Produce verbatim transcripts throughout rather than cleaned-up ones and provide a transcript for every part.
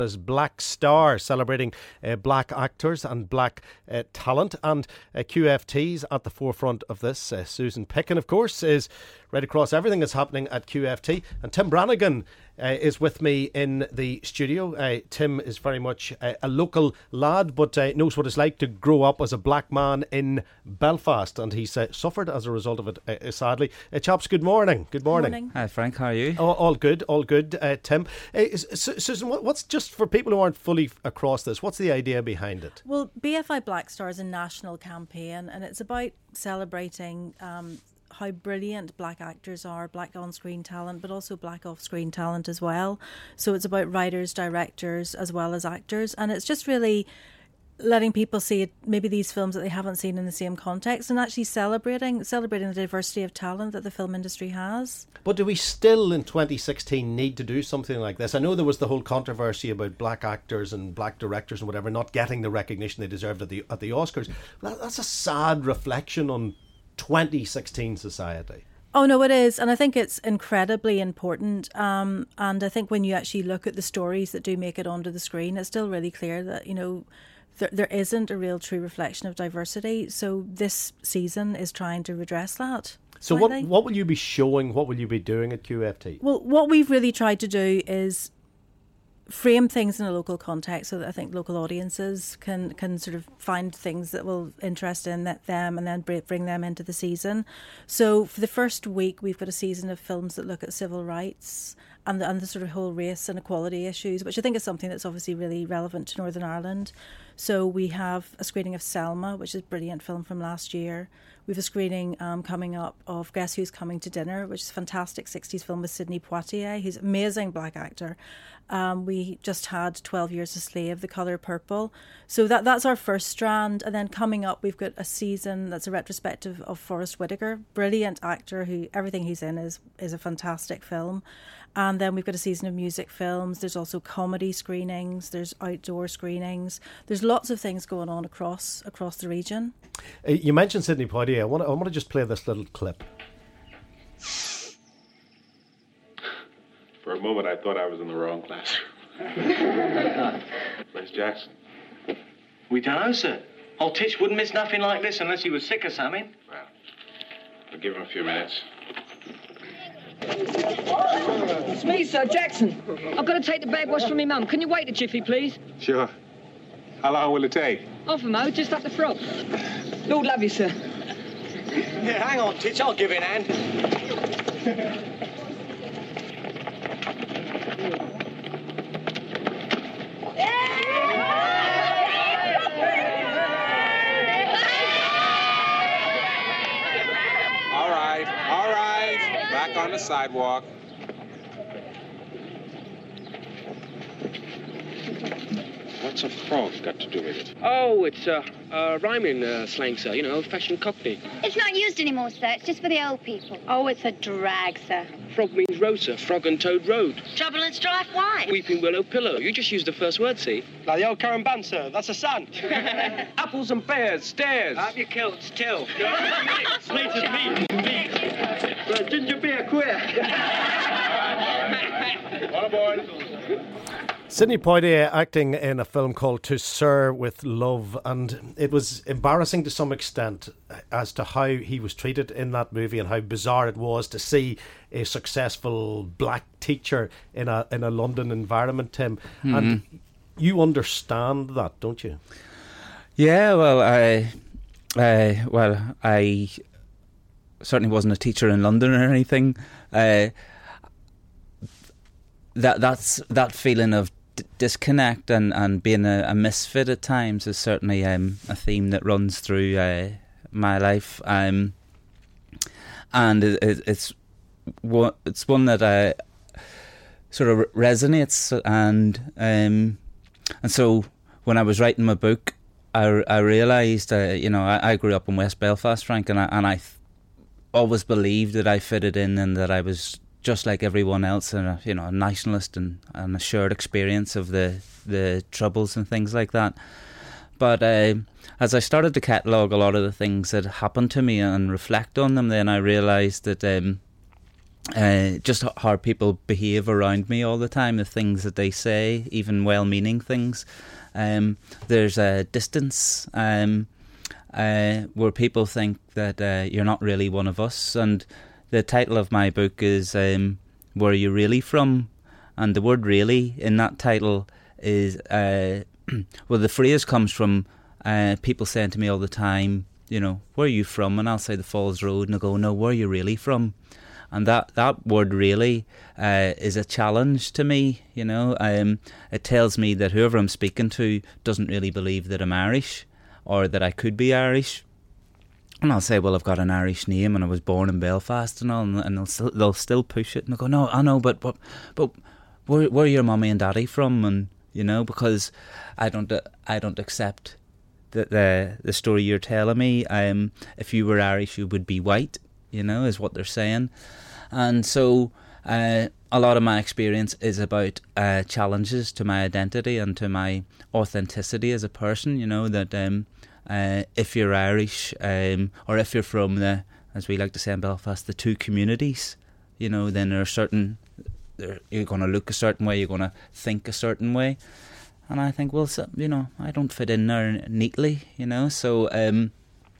As Black Star, celebrating uh, black actors and black uh, talent, and uh, Q F T's at the forefront of this. Uh, Susan Picken, of course, is right across everything that's happening at Q F T, and Tim Brannigan uh, is with me in the studio. Uh, Tim is very much uh, a local lad, but uh, knows what it's like to grow up as a black man in Belfast, and he's uh, suffered as a result of it, uh, sadly. Uh, chaps, good morning. Good morning. morning. Hi Frank, how are you? All, all good, all good. Uh, Tim, uh, Susan, what's, just for people who aren't fully across this, what's the idea behind it? Well, B F I Black Star is a national campaign, and it's about celebrating um, how brilliant black actors are, black on-screen talent, but also black off-screen talent as well. So it's about writers, directors, as well as actors, and it's just really letting people see it, maybe these films that they haven't seen in the same context, and actually celebrating celebrating the diversity of talent that the film industry has. But do we still in twenty sixteen need to do something like this? I know there was the whole controversy about black actors and black directors and whatever not getting the recognition they deserved at the at the Oscars. That, that's a sad reflection on twenty sixteen society. Oh no, it is, and I think it's incredibly important. Um, and I think when you actually look at the stories that do make it onto the screen, it's still really clear that, you know, there, there isn't a real true reflection of diversity. So this season is trying to redress that. So what what will you be showing? What will you be doing at Q F T? Well, what we've really tried to do is frame things in a local context so that I think local audiences can, can sort of find things that will interest in them and then bring them into the season. So for the first week, we've got a season of films that look at civil rights and the, and the sort of whole race and equality issues, which I think is something that's obviously really relevant to Northern Ireland. So we have a screening of Selma, which is a brilliant film from last year. We have a screening um, coming up of Guess Who's Coming to Dinner, which is a fantastic sixties film with Sidney Poitier. He's an amazing black actor. Um, we just had twelve Years a Slave, The Colour Purple. So that that's our first strand. And then coming up, we've got a season that's a retrospective of Forrest Whitaker, brilliant actor who everything he's in is is a fantastic film. And then we've got a season of music films. There's also comedy screenings. There's outdoor screenings. There's lots of things going on across across the region. Uh, you mentioned Sidney Poitier. I want to, I want to just play this little clip. For a moment, I thought I was in the wrong classroom. Where's Jackson? We don't know, sir. Old Titch wouldn't miss nothing like this unless he was sick or something. Well, I'll give him a few minutes. It's me, Sir Jackson. I've got to take the bag wash from me mum. Can you wait a jiffy, please? Sure. How long will it take? Half a mo, just up the front. Lord love you, sir. Yeah, hang on, Titch. I'll give it a hand. All right, all right. Back on the sidewalk. What's a frog got to do with it? Oh, it's a uh, uh, rhyming uh, slang, sir. You know, old-fashioned Cockney. It's not used anymore, sir. It's just for the old people. Oh, it's a drag, sir. Frog means road, sir. Frog and Toad Road. Trouble and strife, why? Weeping Willow Pillow. You just used the first word, see? Like the old currant bun, sir. That's a sun. Apples and pears, stairs. Up your kilts, till. Slate as me. Uh, ginger beer, queer. All aboard. Sidney Poitier acting in a film called To Sir with Love, and it was embarrassing to some extent as to how he was treated in that movie and how bizarre it was to see a successful black teacher in a in a London environment, Tim. Mm-hmm. And you understand that, don't you? Yeah, well, I, I, well, I certainly wasn't a teacher in London or anything. Uh, that that's that feeling of d- disconnect and, and being a, a misfit at times is certainly um, a theme that runs through uh, my life, um, and it, it, it's one it's one that I sort of resonates, and um, and so when I was writing my book, I, I realised, uh, you know, I, I grew up in West Belfast, Frank, and I and I th- always believed that I fitted in and that I was just like everyone else, and a, you know, a nationalist and, and a shared experience of the the troubles and things like that. But uh, as I started to catalogue a lot of the things that happened to me and reflect on them, then I realised that um, uh, just how people behave around me all the time, the things that they say, even well-meaning things. Um, there's a distance um, uh, where people think that uh, you're not really one of us. And the title of my book is um, Where Are You Really From? And the word really in that title is, uh, well, the phrase comes from uh, people saying to me all the time, you know, where are you from? And I'll say the Falls Road, and I go, no, where are you really from? And that, that word really uh, is a challenge to me, you know. Um, it tells me that whoever I'm speaking to doesn't really believe that I'm Irish or that I could be Irish. And I'll say, well, I've got an Irish name and I was born in Belfast and all, and they'll still, they'll still push it. And I go, no, I know, but but, but where, where are your mummy and daddy from? And, you know, because I don't I don't accept the the, the story you're telling me. Um, if you were Irish, you would be white, you know, is what they're saying. And so uh, a lot of my experience is about uh, challenges to my identity and to my authenticity as a person, you know, that um, uh, if you're Irish um, or if you're from the, as we like to say in Belfast, the two communities, you know, then there are certain, there, you're going to look a certain way, you're going to think a certain way. And I think, well, so, you know, I don't fit in there neatly, you know, so... Um,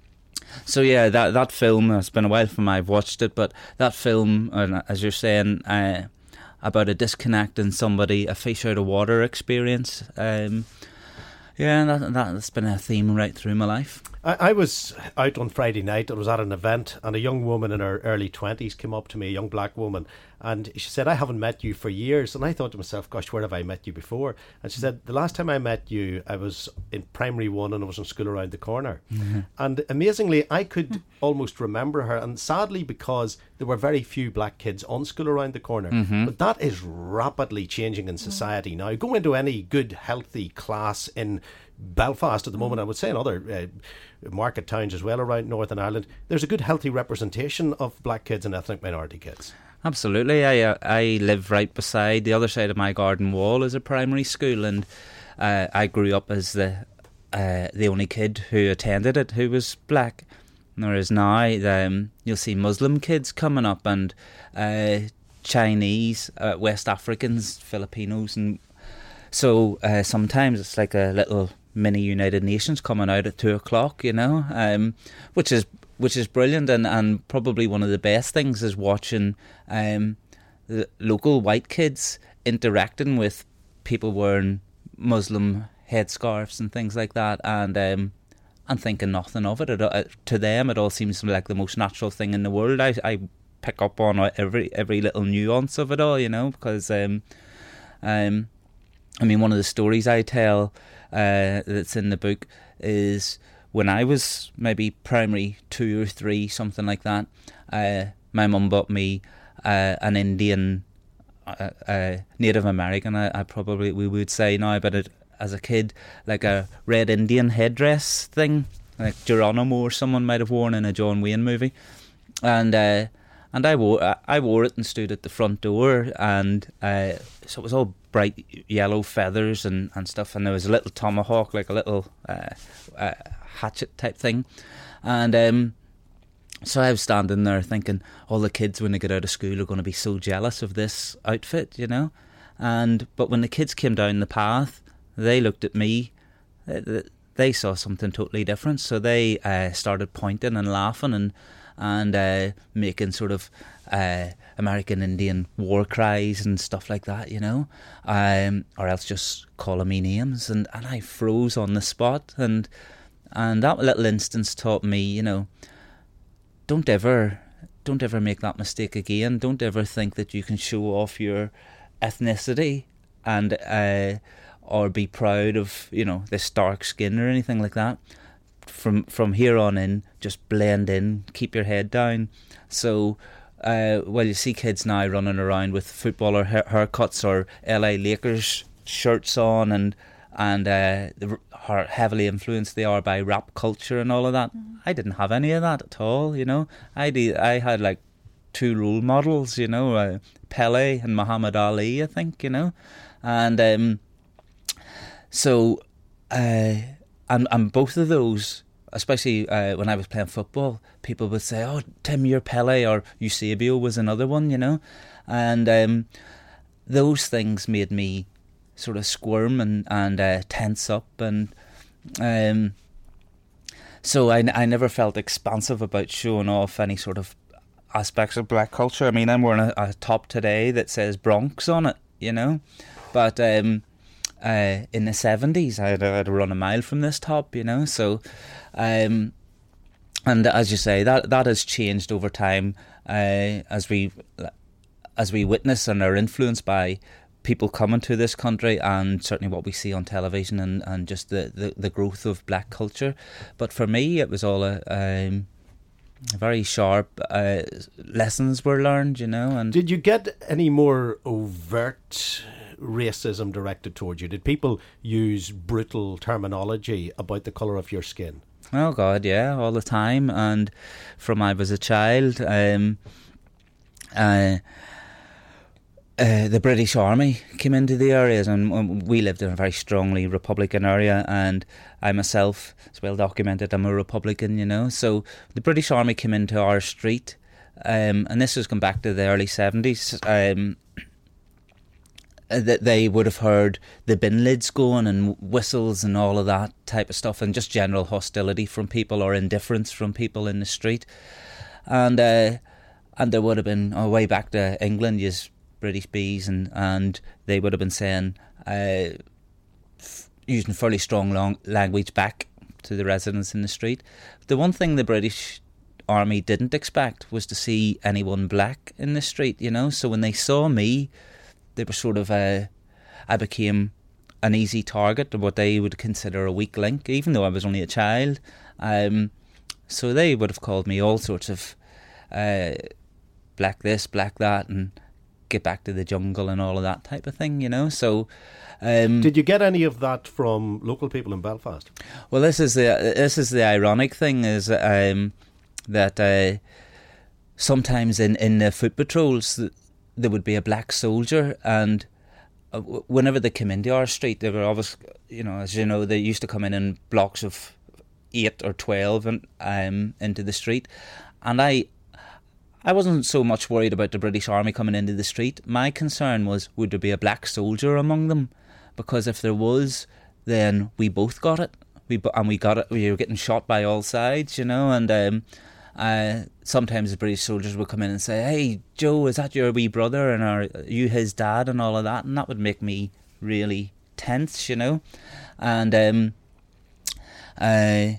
So yeah, that that film, it's been a while from I've watched it, but that film, uh, as you're saying, uh, about a disconnect in somebody, a fish out of water experience, um, yeah, that, that's been a theme right through my life. I, I was out on Friday night, I was at an event, and a young woman in her early twenties came up to me, a young black woman, and she said, I haven't met you for years. And I thought to myself, gosh, where have I met you before? And she said, the last time I met you, I was in primary one and I was in school around the corner. Mm-hmm. And amazingly, I could almost remember her. And sadly, because there were very few black kids on school around the corner. Mm-hmm. But that is rapidly changing in society now. Go into any good, healthy class in Belfast at the moment, I would say in other uh, market towns as well around Northern Ireland, there's a good, healthy representation of black kids and ethnic minority kids. Absolutely. I uh, I live right beside, the other side of my garden wall is a primary school, and uh, I grew up as the uh, the only kid who attended it who was black. Whereas now um, you'll see Muslim kids coming up, and uh, Chinese, uh, West Africans, Filipinos, and so uh, sometimes it's like a little mini United Nations coming out at two o'clock, you know, um, which is which is brilliant, and, and probably one of the best things is watching um, the local white kids interacting with people wearing Muslim headscarves and things like that, and um, and thinking nothing of it. It, uh, to them, it all seems like the most natural thing in the world. I, I pick up on every every little nuance of it all, you know, because um, um, I mean, one of the stories I tell uh, that's in the book is when I was maybe primary two or three, something like that. Uh, my mum bought me uh, an Indian, uh, uh, Native American, I, I probably we would say now, but it, as a kid, like a red Indian headdress thing, like Geronimo or someone might have worn in a John Wayne movie, and uh, and I wore I wore it and stood at the front door, and uh, so it was all bright yellow feathers and, and stuff, and there was a little tomahawk, like a little uh, uh, hatchet type thing, and um, so I was standing there thinking, all the kids when they get out of school are going to be so jealous of this outfit, you know, and but when the kids came down the path, they looked at me, they, they saw something totally different, so they uh, started pointing and laughing and and uh, making sort of uh, American Indian war cries and stuff like that, you know, um, or else just calling me names, and, and I froze on the spot, and and that little instance taught me, you know, don't ever, don't ever make that mistake again. Don't ever think that you can show off your ethnicity and uh, or be proud of, you know, this dark skin or anything like that. From from here on in, just blend in, keep your head down. So, uh, well, you see kids now running around with footballer ha- haircuts or L A Lakers shirts on, and and uh, the, how heavily influenced they are by rap culture and all of that. Mm. I didn't have any of that at all, you know. I did, I had like two role models, you know, uh, Pele and Muhammad Ali, I think, you know, and um, so. Uh, And, and both of those especially uh, when I was playing football, people would say, "Oh, Tim, you're Pele," or Eusebio was another one, you know, and um, those things made me sort of squirm and and uh, tense up, and um, so I, I never felt expansive about showing off any sort of aspects of black culture. I mean, I'm wearing a, a top today that says Bronx on it, you know, but um, uh, in the seventies I had, I had to run a mile from this top, you know, so um, and as you say, that that has changed over time uh, as we as we witness and are influenced by people coming to this country, and certainly what we see on television, and, and just the, the, the growth of black culture. But for me, it was all a um, very sharp uh, lessons were learned, you know. And did you get any more overt racism directed towards you? Did people use brutal terminology about the colour of your skin? Oh God, yeah, all the time. And from I was a child, um, uh, uh, the British Army came into the areas, and we lived in a very strongly Republican area, and I myself, it's well documented, I'm a Republican, you know. So the British Army came into our street, um, and this was going back to the early seventies. Um, that they would have heard the bin lids going and whistles and all of that type of stuff, and just general hostility from people or indifference from people in the street. And uh, and there would have been, oh, way back to England, yes, British bees, and, and they would have been saying, uh, f- using fairly strong long language back to the residents in the street. The one thing the British Army didn't expect was to see anyone black in the street, you know. So when they saw me, they were sort of, uh, I became an easy target of what they would consider a weak link, even though I was only a child. Um, so they would have called me all sorts of uh, black this, black that, and get back to the jungle and all of that type of thing, you know. So, um, did you get any of that from local people in Belfast? Well, this is the this is the ironic thing, is um, that uh, sometimes in in the foot patrols, there would be a black soldier, and uh, whenever they came into our street, they were always, you know, as you know, they used to come in in blocks of eight or twelve and um into the street, and I. I wasn't so much worried about the British Army coming into the street. My concern was, would there be a black soldier among them? Because if there was, then we both got it. We and we got it. We were getting shot by all sides, you know. And um, uh, sometimes the British soldiers would come in and say, "Hey, Joe, is that your wee brother? And are you his dad?" and all of that. And that would make me really tense, you know. And um, uh,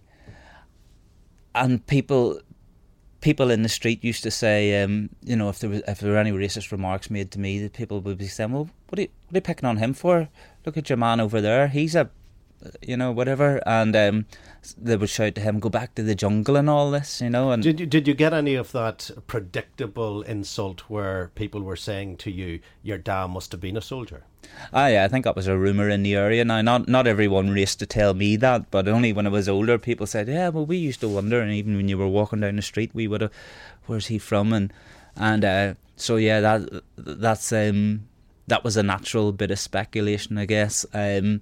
and people. People in the street used to say, um, you know, if there was if there were any racist remarks made to me, that people would be saying, "Well, what are you, what are you picking on him for? Look at your man over there. He's a, you know, whatever." And um, they would shout to him, "Go back to the jungle," and all this, you know. And did you did you get any of that predictable insult where people were saying to you, "Your dad must have been a soldier"? Ah, yeah, I think that was a rumour in the area. Now, not not everyone raced to tell me that, but only when I was older, people said, "Yeah, well, we used to wonder," and even when you were walking down the street, we would have, "Where's he from?" And and uh, so yeah, that that's um that was a natural bit of speculation, I guess. Um,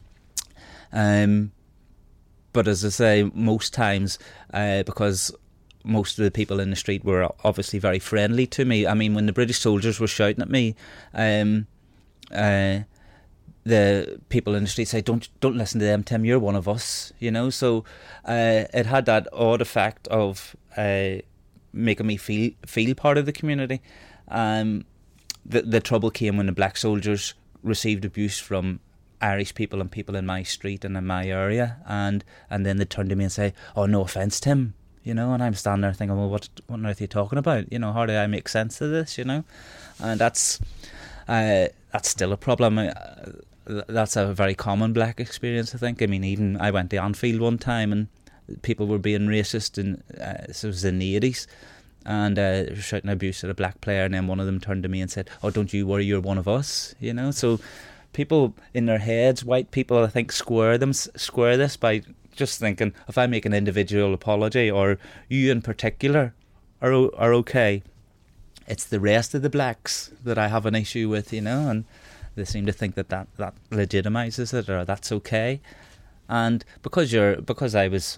um, but as I say, most times, uh, because most of the people in the street were obviously very friendly to me. I mean, when the British soldiers were shouting at me, um. Uh, the people in the street say, don't don't listen to them, Tim, you're one of us, you know. So uh, it had that odd effect of uh, making me feel feel part of the community. Um, the, the trouble came when the black soldiers received abuse from Irish people and people in my street and in my area, and, and then they'd turn to me and say, "Oh, no offence, Tim," you know. And I'm standing there thinking, well, what, what on earth are you talking about? You know, how do I make sense of this, you know? And that's... Uh, that's still a problem. Uh, that's a very common black experience, I think. I mean, even I went to Anfield one time and people were being racist, and uh, this was in the eighties, and uh, they were shouting abuse at a black player, and then one of them turned to me and said, "Oh, don't you worry, you're one of us," you know. So people in their heads, white people, I think, square them square this by just thinking, if I make an individual apology, or you in particular are are okay, it's the rest of the blacks that I have an issue with, you know. And they seem to think that that, that legitimizes it, or that's okay. And because you're because I was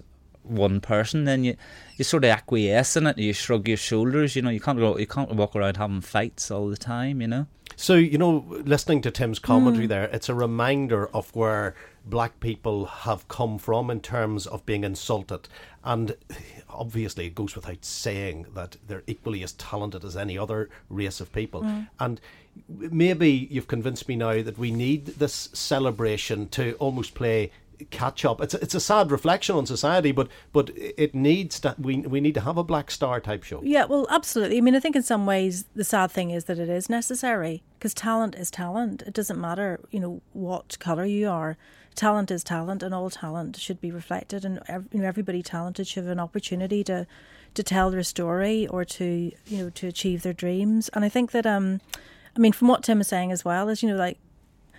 one person, then you you sort of acquiesce in it. You shrug your shoulders. You know, you can't go, you can't walk around having fights all the time. You know. So, you know, listening to Tim's commentary mm. there, it's a reminder of where black people have come from in terms of being insulted. And obviously it goes without saying that they're equally as talented as any other race of people. Mm. And maybe you've convinced me now that we need this celebration to almost play catch up. It's a, it's a sad reflection on society, but but it needs to, we we need to have a Black Star type show. Yeah, well, absolutely. I mean, I think in some ways the sad thing is that it is necessary, because talent is talent. It doesn't matter, you know, what colour you are. Talent is talent, and all talent should be reflected, and you know, everybody talented should have an opportunity to to tell their story or to, you know, to achieve their dreams. And I think that um I mean, from what Tim is saying as well, is, you know, like,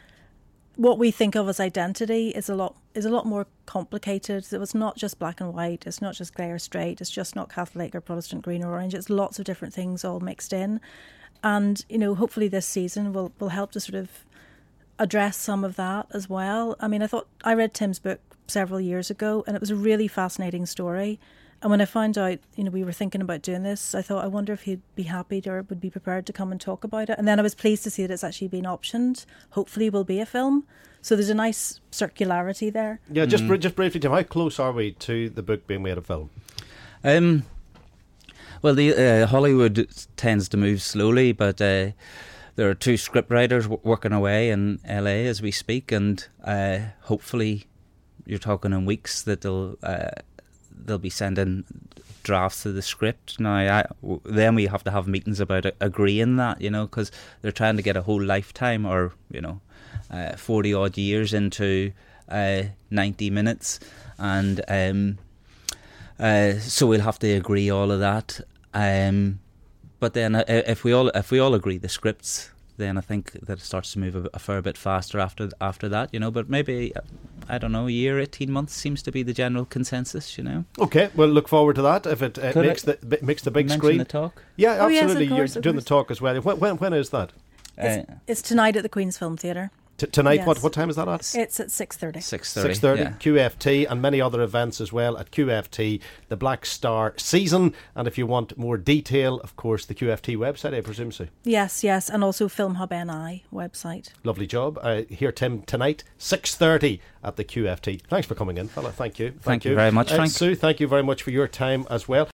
what we think of as identity is a lot is a lot more complicated. So it's not just black and white. It's not just gay or straight. It's just not Catholic or Protestant, green or orange. It's lots of different things all mixed in. And, you know, hopefully this season will, will help to sort of address some of that as well. I mean, I thought I read Tim's book several years ago, and it was a really fascinating story. And when I found out, you know, we were thinking about doing this, I thought, I wonder if he'd be happy to, or would be prepared to come and talk about it. And then I was pleased to see that it's actually been optioned. Hopefully will be a film. So there's a nice circularity there. Yeah, just mm. just briefly, Tim, how close are we to the book being made a film? Um, well, the uh, Hollywood tends to move slowly, but uh, there are two scriptwriters w- working away in L A as we speak, and uh, hopefully you're talking in weeks that they'll... Uh, they'll be sending drafts of the script. Now, I, w- then we have to have meetings about it, agreeing that, you know, because they're trying to get a whole lifetime or, you know, uh, forty odd years into uh, ninety minutes. And um, uh, so we'll have to agree all of that. Um, but then uh, if we all if we all agree the scripts, then I think that it starts to move a, a fair bit faster after after that, you know. But maybe, I don't know, a year, eighteen months seems to be the general consensus, you know. Okay, we'll look forward to that if it uh, makes I the makes the big mention screen. the talk? Yeah, Oh, yes, absolutely. of course, You're of doing course. the talk as well. When when, when is that? It's, Uh, it's tonight at the Queen's Film Theatre. T- tonight, Yes. what what time is that at? It's at six thirty. six thirty. six thirty, Yeah. Q F T, and many other events as well at Q F T, the Black Star season. And if you want more detail, of course, the Q F T website, I presume so. Yes, yes, and also Film Hub N I website. Lovely job. Uh, here, Tim, tonight, six thirty at the Q F T. Thanks for coming in, fella. Thank you. Thank, Thank you very much, Uh, Frank. Sue, thank you very much for your time as well.